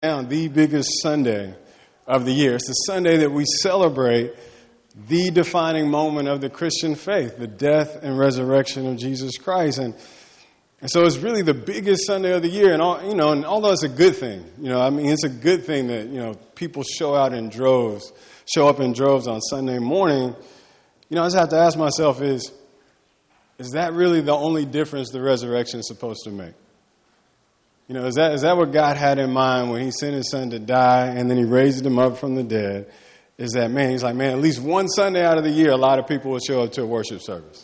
Now, the biggest Sunday of the year. It's the Sunday that we celebrate the defining moment of the Christian faith, the death and resurrection of Jesus Christ. And so it's really the biggest Sunday of the year. And and although it's a good thing, it's a good thing that, people show up in droves on Sunday morning. I just have to ask myself, is that really the only difference the resurrection is supposed to make? Is that what God had in mind when he sent his son to die and then he raised him up from the dead? Is that, he's like, at least one Sunday out of the year, a lot of people will show up to a worship service.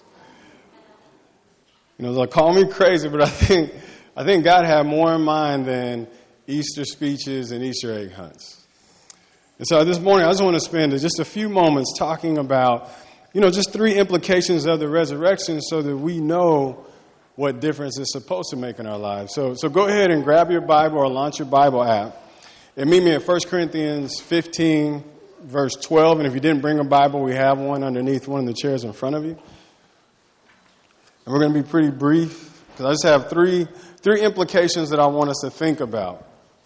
Like, call me crazy, but I think God had more in mind than Easter speeches and Easter egg hunts. And so this morning, I just want to spend just a few moments talking about, just three implications of the resurrection so that we know what difference it's supposed to make in our lives. So go ahead and grab your Bible or launch your Bible app and meet me at 1 Corinthians 15, verse 12. And if you didn't bring a Bible, we have one underneath one of the chairs in front of you. And we're going to be pretty brief because I just have three implications that I want us to think about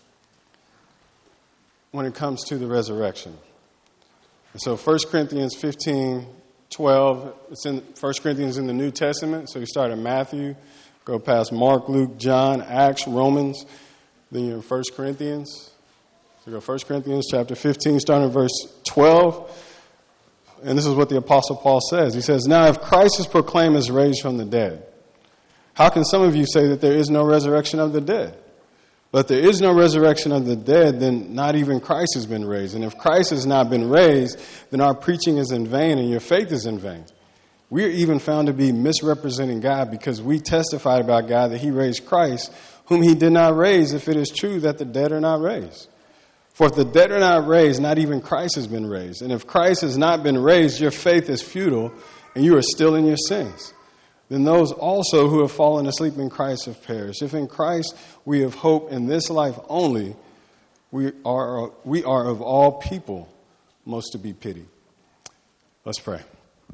when it comes to the resurrection. And so 1 Corinthians 15, 12, it's in 1 Corinthians in the New Testament. So you start at Matthew, go past Mark, Luke, John, Acts, Romans, then you're in 1 Corinthians. So go 1 Corinthians chapter 15, starting at verse 12. And this is what the Apostle Paul says. He says, "Now if Christ is proclaimed as raised from the dead, how can some of you say that there is no resurrection of the dead? But if there is no resurrection of the dead, then not even Christ has been raised. And if Christ has not been raised, then our preaching is in vain and your faith is in vain. We are even found to be misrepresenting God because we testified about God that he raised Christ, whom he did not raise, if it is true that the dead are not raised. For if the dead are not raised, not even Christ has been raised. And if Christ has not been raised, your faith is futile and you are still in your sins. Then those also who have fallen asleep in Christ have perished. If in Christ we have hope in this life only, we are of all people most to be pitied." Let's pray.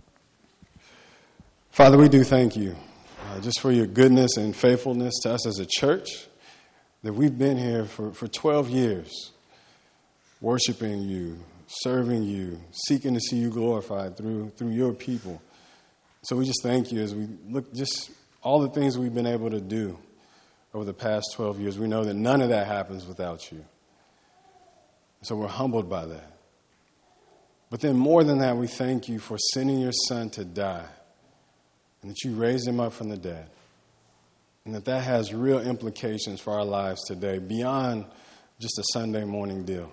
Father, we do thank you just for your goodness and faithfulness to us as a church, that we've been here for 12 years, worshiping you, serving you, seeking to see you glorified through your people. So we just thank you as we look just all the things we've been able to do over the past 12 years. We know that none of that happens without you. So we're humbled by that. But then more than that, we thank you for sending your son to die and that you raised him up from the dead. And that has real implications for our lives today beyond just a Sunday morning deal.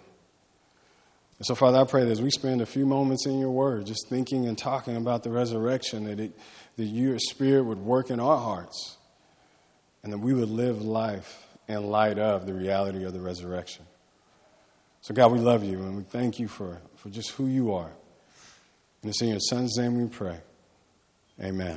And so, Father, I pray that as we spend a few moments in your word, just thinking and talking about the resurrection, that your spirit would work in our hearts and that we would live life in light of the reality of the resurrection. So, God, we love you and we thank you for just who you are. And it's in your son's name we pray. Amen.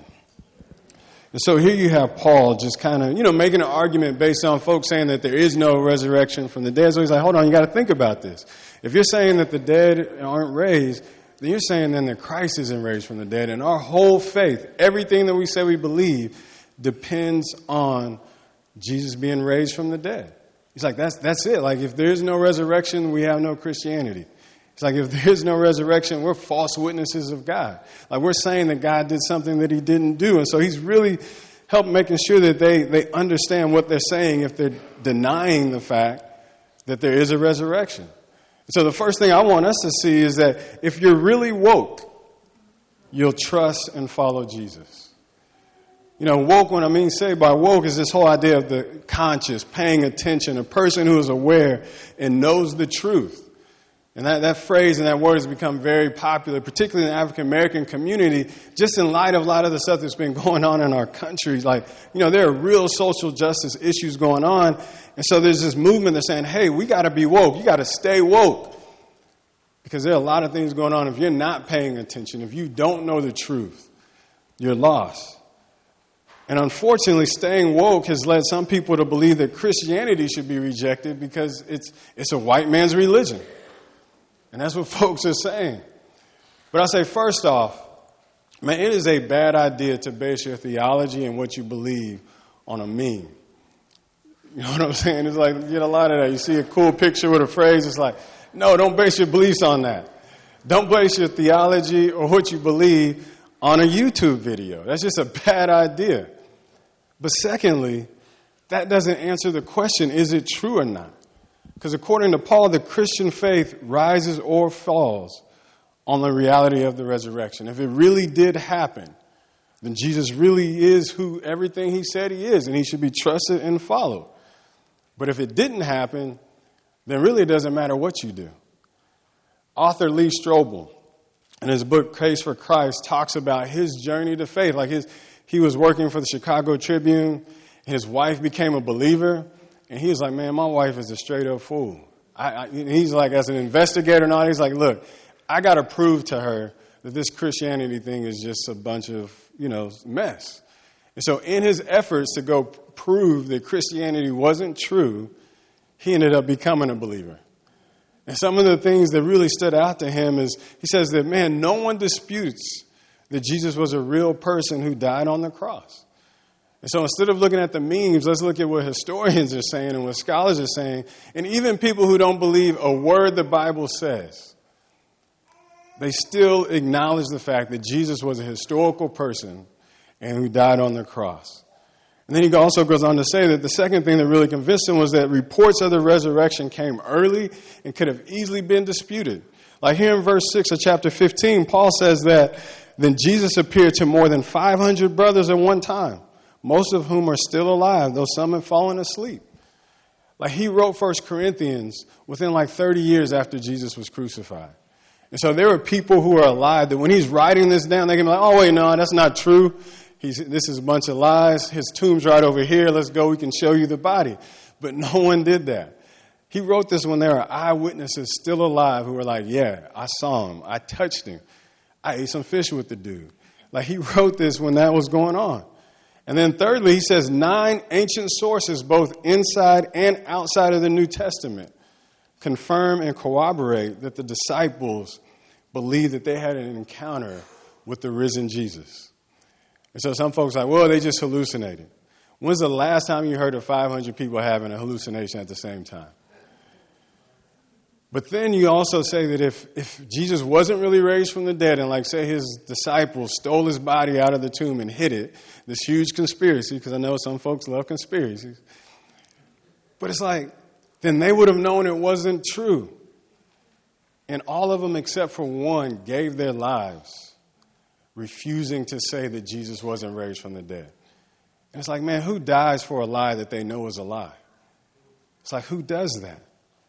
And so here you have Paul just kind of, making an argument based on folks saying that there is no resurrection from the dead. So he's like, hold on, you got to think about this. If you're saying that the dead aren't raised, then you're saying then that Christ isn't raised from the dead. And our whole faith, everything that we say we believe, depends on Jesus being raised from the dead. He's like, that's it. Like, if there's no resurrection, we have no Christianity. It's like, if there's no resurrection, we're false witnesses of God. Like, we're saying that God did something that he didn't do. And so he's really helped making sure that they understand what they're saying if they're denying the fact that there is a resurrection. So the first thing I want us to see is that if you're really woke, you'll trust and follow Jesus. Woke, what I mean say by woke is this whole idea of the conscious, paying attention, a person who is aware and knows the truth. And that phrase and that word has become very popular, particularly in the African American community, just in light of a lot of the stuff that's been going on in our country. Like, there are real social justice issues going on. And so there's this movement that's saying, hey, we got to be woke. You got to stay woke. Because there are a lot of things going on. If you're not paying attention, if you don't know the truth, you're lost. And unfortunately, staying woke has led some people to believe that Christianity should be rejected because it's a white man's religion. And that's what folks are saying. But I say, first off, it is a bad idea to base your theology and what you believe on a meme. You know what I'm saying? It's like, you get a lot of that. You see a cool picture with a phrase, it's like, no, don't base your beliefs on that. Don't base your theology or what you believe on a YouTube video. That's just a bad idea. But secondly, that doesn't answer the question, is it true or not? Because according to Paul, the Christian faith rises or falls on the reality of the resurrection. If it really did happen, then Jesus really is who everything he said he is, and he should be trusted and followed. But if it didn't happen, then really it doesn't matter what you do. Author Lee Strobel, in his book Case for Christ, talks about his journey to faith. Like he was working for the Chicago Tribune. His wife became a believer. And he was like, man, my wife is a straight up fool. He's like, as an investigator and all, he's like, look, I got to prove to her that this Christianity thing is just a bunch of, mess. And so in his efforts to go prove that Christianity wasn't true, he ended up becoming a believer. And some of the things that really stood out to him is, he says that, man, no one disputes that Jesus was a real person who died on the cross. And so instead of looking at the memes, let's look at what historians are saying and what scholars are saying. And even people who don't believe a word the Bible says, they still acknowledge the fact that Jesus was a historical person and who died on the cross. And then he also goes on to say that the second thing that really convinced him was that reports of the resurrection came early and could have easily been disputed. Like here in verse 6 of chapter 15, Paul says that then Jesus appeared to more than 500 brothers at one time, most of whom are still alive, though some have fallen asleep. Like he wrote 1 Corinthians within like 30 years after Jesus was crucified. And so there were people who are alive that when he's writing this down, they can be like, oh, wait, no, that's not true. This is a bunch of lies. His tomb's right over here. Let's go. We can show you the body. But no one did that. He wrote this when there are eyewitnesses still alive who were like, yeah, I saw him. I touched him. I ate some fish with the dude. Like he wrote this when that was going on. And then thirdly, he says 9 ancient sources, both inside and outside of the New Testament, confirm and corroborate that the disciples believed that they had an encounter with the risen Jesus. And so some folks are like, well, they just hallucinated. When's the last time you heard of 500 people having a hallucination at the same time? But then you also say that if Jesus wasn't really raised from the dead and like say his disciples stole his body out of the tomb and hid it, this huge conspiracy, because I know some folks love conspiracies. But it's like, then they would have known it wasn't true. And all of them except for one gave their lives refusing to say that Jesus wasn't raised from the dead. And it's like, man, who dies for a lie that they know is a lie? It's like, who does that?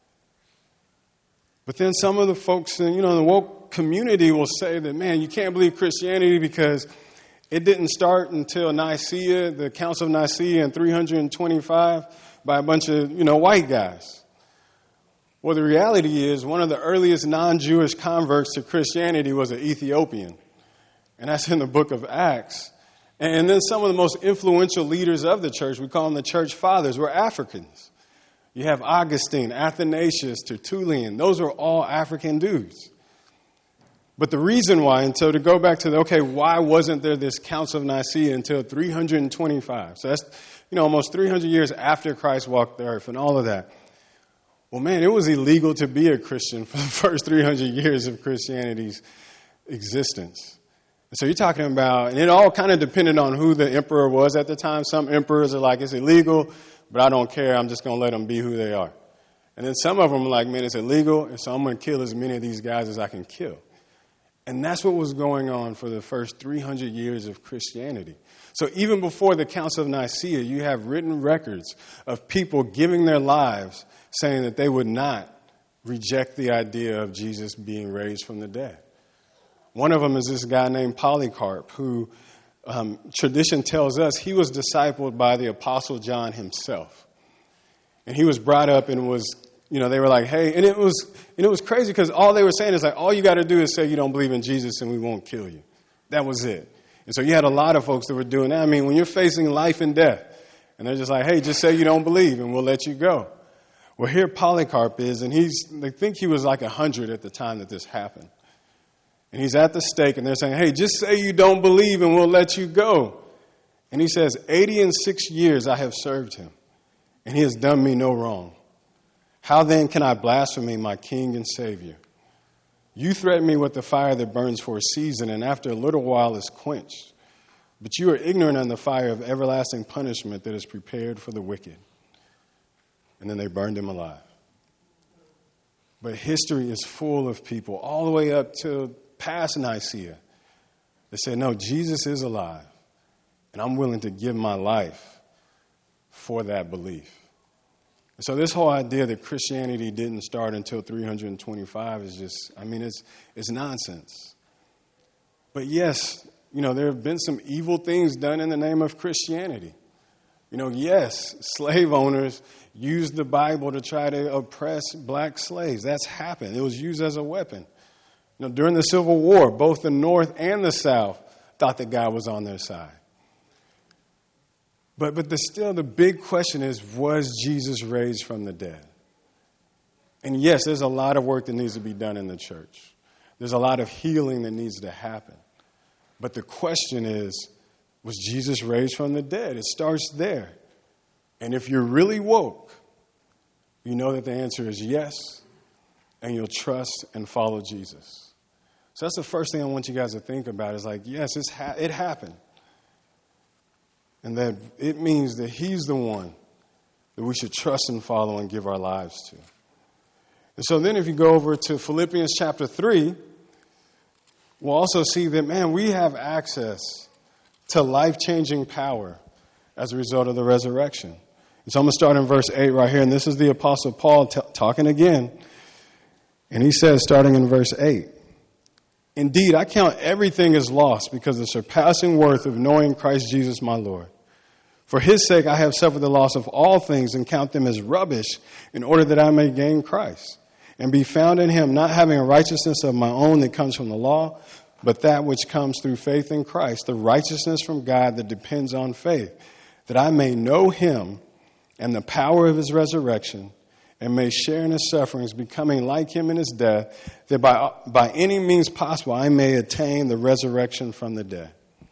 But then some of the folks in, the woke community will say that, man, you can't believe Christianity because it didn't start until Nicaea, the Council of Nicaea in 325 by a bunch of, white guys. Well, the reality is one of the earliest non-Jewish converts to Christianity was an Ethiopian. And that's in the book of Acts. And then some of the most influential leaders of the church, we call them the church fathers, were Africans. You have Augustine, Athanasius, Tertullian. Those are all African dudes. But the reason why, and so to go back to why wasn't there this Council of Nicaea until 325? So that's, almost 300 years after Christ walked the earth and all of that. Well, man, it was illegal to be a Christian for the first 300 years of Christianity's existence. And so you're talking about, and it all kind of depended on who the emperor was at the time. Some emperors are like, it's illegal, but I don't care. I'm just going to let them be who they are. And then some of them are like, man, it's illegal, and so I'm going to kill as many of these guys as I can kill. And that's what was going on for the first 300 years of Christianity. So even before the Council of Nicaea, you have written records of people giving their lives saying that they would not reject the idea of Jesus being raised from the dead. One of them is this guy named Polycarp, who tradition tells us he was discipled by the Apostle John himself. And he was brought up and was, they were like, hey, and it was crazy because all they were saying is like, all you got to do is say you don't believe in Jesus and we won't kill you. That was it. And so you had a lot of folks that were doing that. I mean, when you're facing life and death, and they're just like, hey, just say you don't believe and we'll let you go. Well, here Polycarp is, and they think he was like 100 at the time that this happened. And he's at the stake, and they're saying, hey, just say you don't believe and we'll let you go. And he says, 86 years I have served him, and he has done me no wrong. How then can I blaspheme my King and Savior? You threaten me with the fire that burns for a season, and after a little while is quenched. But you are ignorant on the fire of everlasting punishment that is prepared for the wicked. And then they burned him alive. But history is full of people, all the way up to past Nicaea, that said, no, Jesus is alive, and I'm willing to give my life for that belief. And so this whole idea that Christianity didn't start until 325 is just, it's nonsense. But yes, there have been some evil things done in the name of Christianity. Yes, slave owners used the Bible to try to oppress black slaves. That's happened. It was used as a weapon. During the Civil War, both the North and the South thought that God was on their side. But still the big question is, was Jesus raised from the dead? And yes, there's a lot of work that needs to be done in the church. There's a lot of healing that needs to happen. But the question is, was Jesus raised from the dead? It starts there. And if you're really woke, you know that the answer is yes, and you'll trust and follow Jesus. So that's the first thing I want you guys to think about is yes, it happened. And that it means that he's the one that we should trust and follow and give our lives to. And so then if you go over to Philippians chapter 3, we'll also see that, we have access to life-changing power as a result of the resurrection. And so I'm going to start in verse 8 right here. And this is the Apostle Paul talking again. And he says, starting in verse 8, Indeed, I count everything as lost because of the surpassing worth of knowing Christ Jesus my Lord. For his sake I have suffered the loss of all things and count them as rubbish in order that I may gain Christ and be found in him, not having a righteousness of my own that comes from the law, but that which comes through faith in Christ, the righteousness from God that depends on faith, that I may know him and the power of his resurrection, and may share in his sufferings, becoming like him in his death, that by any means possible I may attain the resurrection from the dead.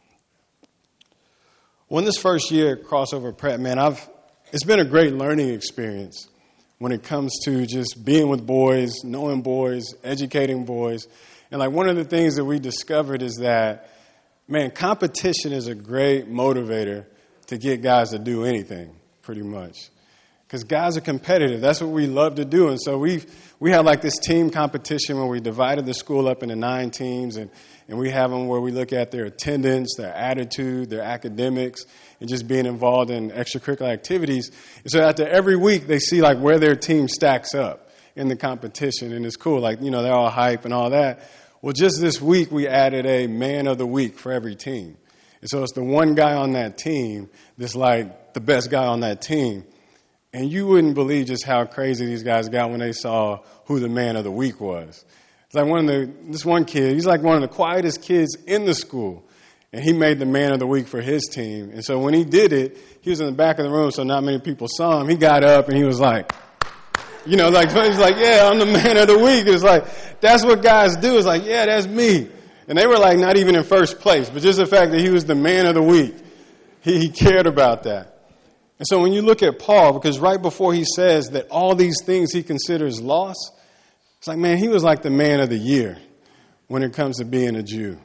Well, in this first year at Crossover Prep, it's been a great learning experience when it comes to just being with boys, knowing boys, educating boys. And one of the things that we discovered is that, competition is a great motivator to get guys to do anything, pretty much. Because guys are competitive. That's what we love to do. And so we had this team competition where we divided the school up into 9 teams. And we have them where we look at their attendance, their attitude, their academics, and just being involved in extracurricular activities. And so after every week, they see where their team stacks up in the competition. And it's cool. They're all hype and all that. Well, just this week, we added a man of the week for every team. And so it's the one guy on that team that's the best guy on that team. And you wouldn't believe just how crazy these guys got when they saw who the man of the week was. It's this one kid, he's one of the quietest kids in the school. And he made the man of the week for his team. And so when he did it, he was in the back of the room, so not many people saw him. He got up and he was he's yeah, I'm the man of the week. It's that's what guys do. It's yeah, that's me. And they were not even in first place, but just the fact that he was the man of the week, he cared about that. And so when you look at Paul, because right before he says that all these things he considers lost, it's he was the man of the year when it comes to being a Jew.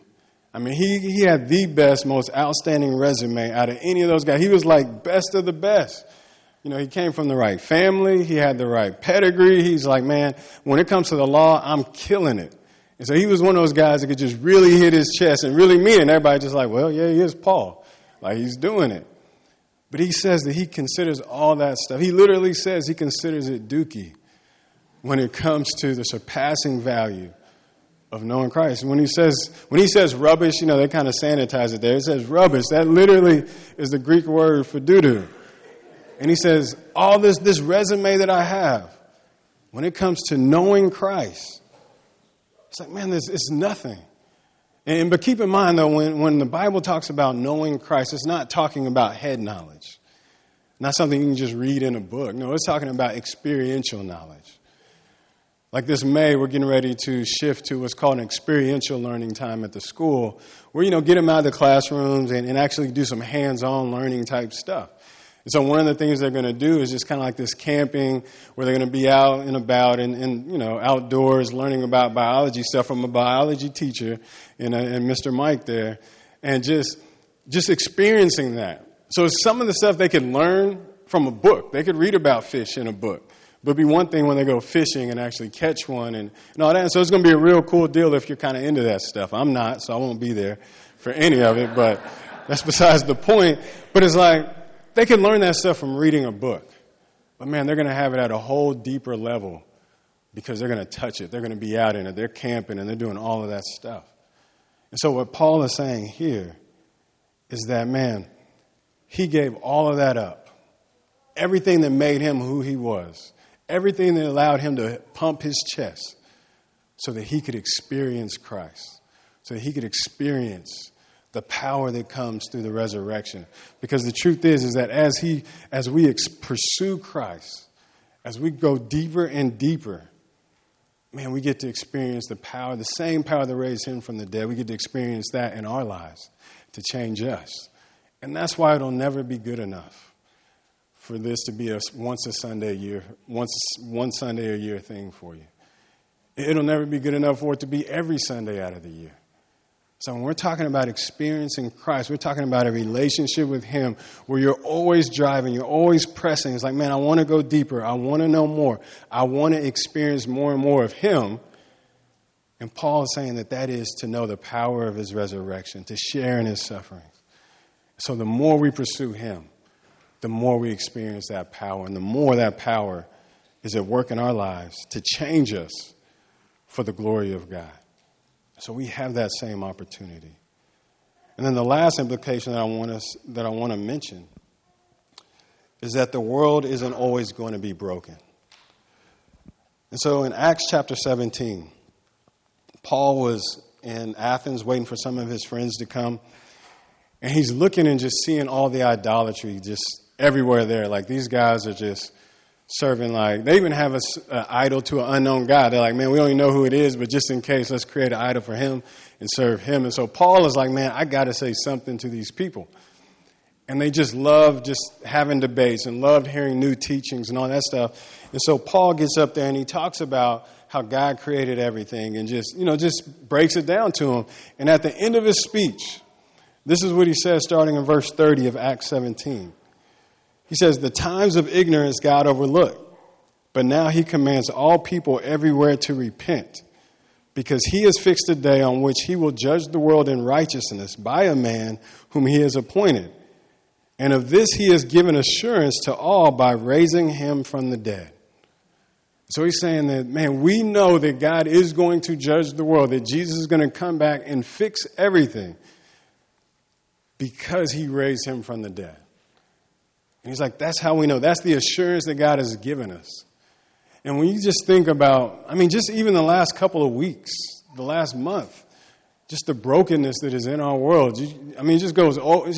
He had the best, most outstanding resume out of any of those guys. He was best of the best. He came from the right family. He had the right pedigree. He's when it comes to the law, I'm killing it. And so he was one of those guys that could just really hit his chest and really mean it. And everybody just well, yeah, he is Paul. He's doing it. But he says that he considers all that stuff. He literally says he considers it dookie when it comes to the surpassing value of knowing Christ. When he says rubbish, they kind of sanitize it there. It says rubbish. That literally is the Greek word for doo-doo. And he says, all this resume that I have, when it comes to knowing Christ, it's it's nothing. But keep in mind, though, when the Bible talks about knowing Christ, it's not talking about head knowledge. Not something you can just read in a book. No, it's talking about experiential knowledge. This May, we're getting ready to shift to what's called an experiential learning time at the school, where, get them out of the classrooms and actually do some hands-on learning type stuff. And so one of the things they're going to do is just kind of like this camping where they're going to be out and about and outdoors learning about biology stuff from a biology teacher and Mr. Mike there, and just experiencing that. So some of the stuff they could learn from a book. They could read about fish in a book. But it'd be one thing when they go fishing and actually catch one and all that. And so it's going to be a real cool deal if you're kind of into that stuff. I'm not, so I won't be there for any of it, but that's besides the point. But it's like, they can learn that stuff from reading a book. But man, they're going to have it at a whole deeper level because they're going to touch it. They're going to be out in it. They're camping and they're doing all of that stuff. And so what Paul is saying here is that, man, he gave all of that up. Everything that made him who he was. Everything that allowed him to pump his chest so that he could experience Christ. So that he could experience the power that comes through the resurrection. Because the truth is that as we pursue Christ, as we go deeper and deeper, man, we get to experience the power, the same power that raised him from the dead. We get to experience that in our lives to change us. And that's why it'll never be good enough for this to be one Sunday a year thing for you. It'll never be good enough for it to be every Sunday out of the year. So when we're talking about experiencing Christ, we're talking about a relationship with him where you're always driving, you're always pressing. It's like, man, I want to go deeper. I want to know more. I want to experience more and more of him. And Paul is saying that is to know the power of his resurrection, to share in his sufferings. So the more we pursue him, the more we experience that power. And the more that power is at work in our lives to change us for the glory of God. So we have that same opportunity. And then the last implication that I want to mention is that the world isn't always going to be broken. And so in Acts chapter 17, Paul was in Athens waiting for some of his friends to come. And he's looking and just seeing all the idolatry just everywhere there. Like these guys are just serving, like, they even have an idol to an unknown God. They're like, man, we don't even know who it is, but just in case, let's create an idol for him and serve him. And so Paul is like, man, I got to say something to these people. And they just love just having debates and loved hearing new teachings and all that stuff. And so Paul gets up there and he talks about how God created everything and just breaks it down to him. And at the end of his speech, this is what he says starting in verse 30 of Acts 17. He says, the times of ignorance God overlooked, but now he commands all people everywhere to repent, because he has fixed a day on which he will judge the world in righteousness by a man whom he has appointed. And of this he has given assurance to all by raising him from the dead. So he's saying that, man, we know that God is going to judge the world, that Jesus is going to come back and fix everything because he raised him from the dead. And he's like, that's how we know. That's the assurance that God has given us. And when you just think about, just even the last couple of weeks, the last month, just the brokenness that is in our world. It just goes,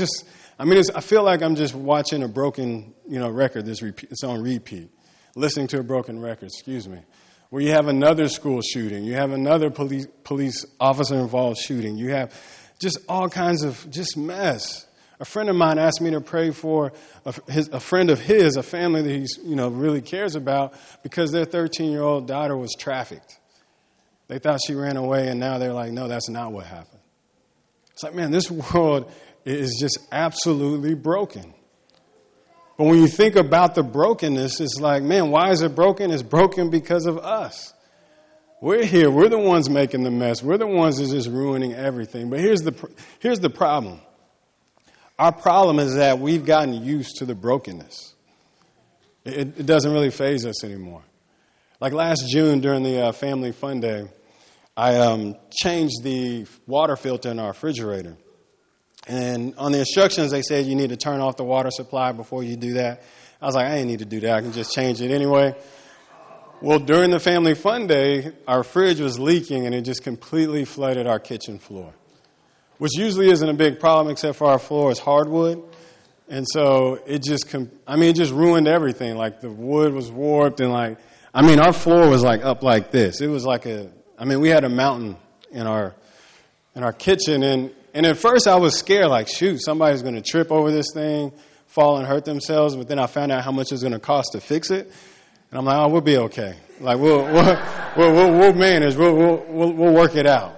I feel like I'm just watching a broken, record. It's on repeat. Listening to a broken record, where you have another school shooting. You have another police officer involved shooting. You have just all kinds of just mess. A friend of mine asked me to pray for a friend of his, a family that he's really cares about, because their 13-year-old daughter was trafficked. They thought she ran away, and now they're like, no, that's not what happened. It's like, man, this world is just absolutely broken. But when you think about the brokenness, it's like, man, why is it broken? It's broken because of us. We're here. We're the ones making the mess. We're the ones that's just ruining everything. But here's the problem. Our problem is that we've gotten used to the brokenness. It doesn't really faze us anymore. Like last June during the Family Fun Day, I changed the water filter in our refrigerator. And on the instructions, they said you need to turn off the water supply before you do that. I was like, I ain't need to do that. I can just change it anyway. Well, during the Family Fun Day, our fridge was leaking, and it just completely flooded our kitchen floor, which usually isn't a big problem except for our floor is hardwood. And so it just ruined everything. Like the wood was warped and our floor was like up like this. It was like we had a mountain in our kitchen. And at first I was scared, like, shoot, somebody's going to trip over this thing, fall and hurt themselves, but then I found out how much it was going to cost to fix it. And I'm like, oh, we'll be okay. Like, we'll manage. We'll work it out.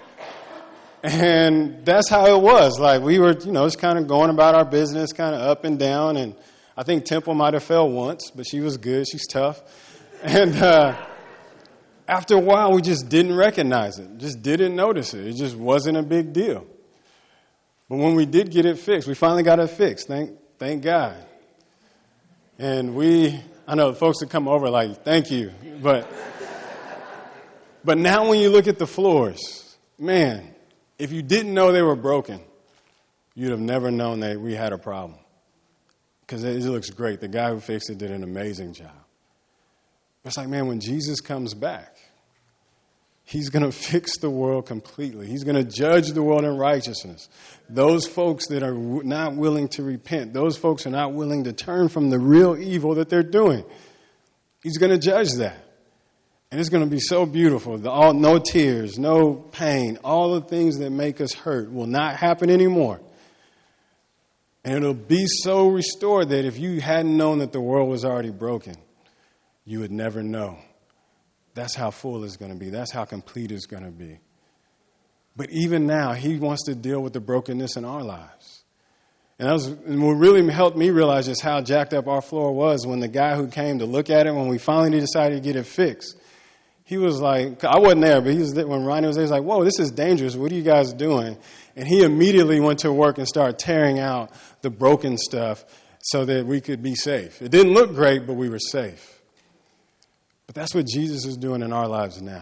And that's how it was. Like, we were, just kind of going about our business, kind of up and down. And I think Temple might have fell once, but she was good. She's tough. And after a while, we just didn't recognize it, just didn't notice it. It just wasn't a big deal. But when we did get it fixed, we finally got it fixed. Thank God. And I know folks that come over like, thank you. But now when you look at the floors, man, if you didn't know they were broken, you'd have never known that we had a problem. Because it looks great. The guy who fixed it did an amazing job. It's like, man, when Jesus comes back, he's going to fix the world completely. He's going to judge the world in righteousness. Those folks that are not willing to repent, those folks are not willing to turn from the real evil that they're doing. He's going to judge that. And it's going to be so beautiful. No tears, no pain, all the things that make us hurt will not happen anymore. And it'll be so restored that if you hadn't known that the world was already broken, you would never know. That's how full it's going to be. That's how complete it's going to be. But even now, he wants to deal with the brokenness in our lives. And what really helped me realize just how jacked up our floor was when the guy who came to look at it, when we finally decided to get it fixed, he was like, I wasn't there, but when Ronnie was there, he was like, whoa, this is dangerous. What are you guys doing? And he immediately went to work and started tearing out the broken stuff so that we could be safe. It didn't look great, but we were safe. But that's what Jesus is doing in our lives now.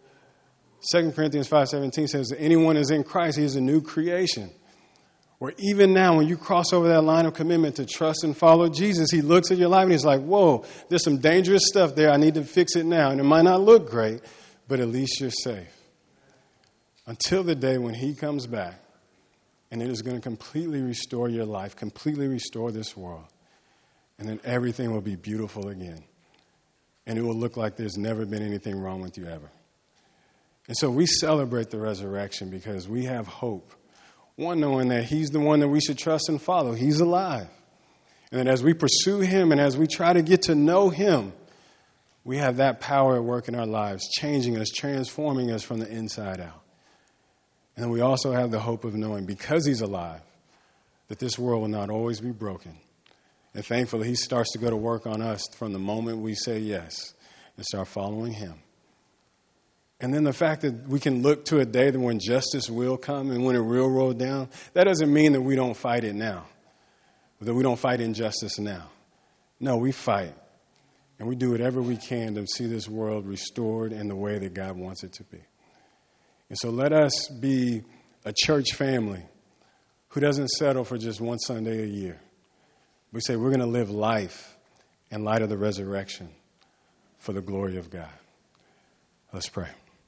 2 Corinthians 5:17 says that anyone is in Christ, he is a new creation. Where even now, when you cross over that line of commitment to trust and follow Jesus, he looks at your life and he's like, whoa, there's some dangerous stuff there. I need to fix it now. And it might not look great, but at least you're safe. Until the day when he comes back and it is going to completely restore your life, completely restore this world. And then everything will be beautiful again. And it will look like there's never been anything wrong with you ever. And so we celebrate the resurrection because we have hope. One, knowing that he's the one that we should trust and follow. He's alive. And that as we pursue him and as we try to get to know him, we have that power at work in our lives, changing us, transforming us from the inside out. And we also have the hope of knowing, because he's alive, that this world will not always be broken. And thankfully, he starts to go to work on us from the moment we say yes and start following him. And then the fact that we can look to a day when justice will come and when it will roll down, that doesn't mean that we don't fight it now, that we don't fight injustice now. No, we fight. And we do whatever we can to see this world restored in the way that God wants it to be. And so let us be a church family who doesn't settle for just one Sunday a year. We say we're going to live life in light of the resurrection for the glory of God. Let's pray.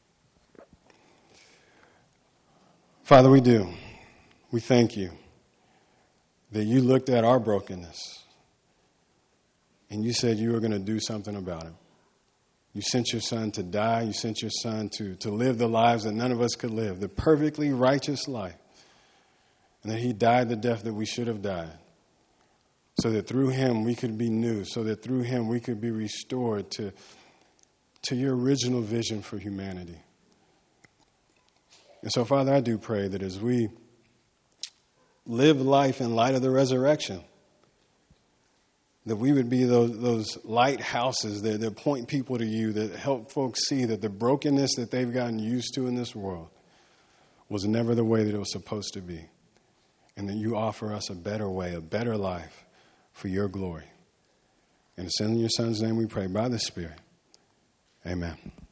Father, we do. We thank you that you looked at our brokenness and you said you were going to do something about it. You sent your son to die. You sent your son to live the lives that none of us could live, the perfectly righteous life. And that he died the death that we should have died. So that through him we could be new. So that through him we could be restored to your original vision for humanity. And so, Father, I do pray that as we live life in light of the resurrection, that we would be those lighthouses that point people to you, that help folks see that the brokenness that they've gotten used to in this world was never the way that it was supposed to be. And that you offer us a better way, a better life for your glory. And it's in your son's name we pray, by the Spirit. Amen.